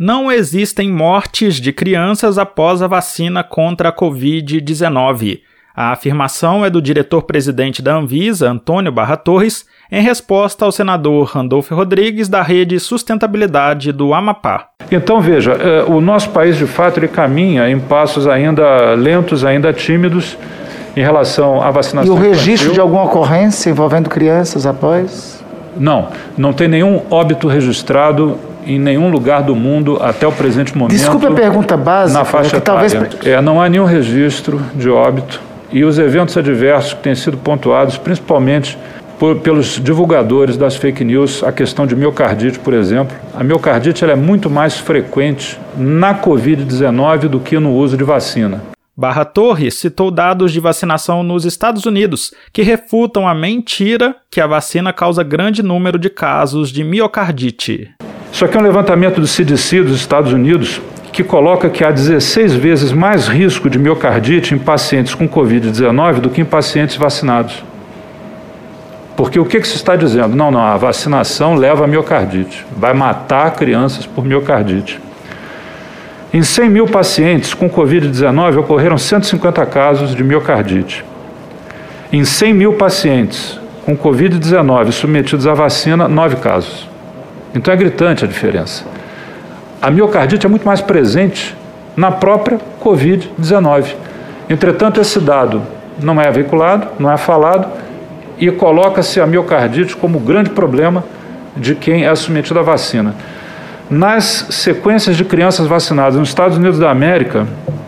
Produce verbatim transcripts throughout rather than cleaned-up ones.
Não existem mortes de crianças após a vacina contra a covid dezenove. A afirmação é do diretor-presidente da Anvisa, Antônio Barra Torres, em resposta ao senador Randolfo Rodrigues, da Rede Sustentabilidade do Amapá. Então, veja, o nosso país, de fato, ele caminha em passos ainda lentos, ainda tímidos, em relação à vacinação. E o registro infantil. de alguma ocorrência envolvendo crianças após? Não, não tem nenhum óbito registrado em nenhum lugar do mundo até o presente momento. Desculpe a pergunta básica. Na faixa é que talvez... é, não há nenhum registro de óbito e os eventos adversos que têm sido pontuados, principalmente por, pelos divulgadores das fake news, a questão de miocardite, por exemplo. A miocardite ela é muito mais frequente na covid dezenove do que no uso de vacina. Barra Torres citou dados de vacinação nos Estados Unidos, que refutam a mentira que a vacina causa grande número de casos de miocardite. Isso aqui é um levantamento do C D C dos Estados Unidos, que coloca que há dezesseis vezes mais risco de miocardite em pacientes com covid dezenove do que em pacientes vacinados. Porque o que, que se está dizendo? Não, não, a vacinação leva a miocardite, vai matar crianças por miocardite. Em cem mil pacientes com covid dezenove ocorreram cento e cinquenta casos de miocardite. Em cem mil pacientes com covid dezenove submetidos à vacina, nove casos. Então é gritante a diferença. A miocardite é muito mais presente na própria covid dezenove. Entretanto, esse dado não é veiculado, não é falado, e coloca-se a miocardite como o grande problema de quem é submetido à vacina. Nas sequências de crianças vacinadas nos Estados Unidos da América,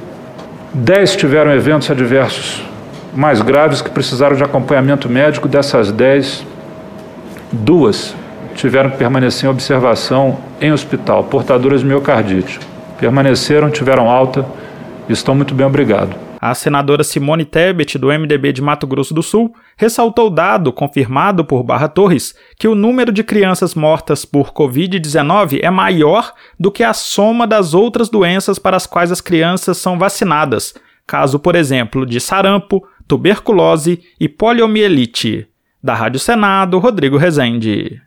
dez tiveram eventos adversos mais graves que precisaram de acompanhamento médico. Dessas dez, duas tiveram que permanecer em observação em hospital, portadoras de miocardite. Permaneceram, tiveram alta e estão muito bem, obrigado. A senadora Simone Tebet, do M D B de Mato Grosso do Sul, ressaltou o dado, confirmado por Barra Torres, que o número de crianças mortas por covid dezenove é maior do que a soma das outras doenças para as quais as crianças são vacinadas, caso, por exemplo, de sarampo, tuberculose e poliomielite. Da Rádio Senado, Rodrigo Rezende.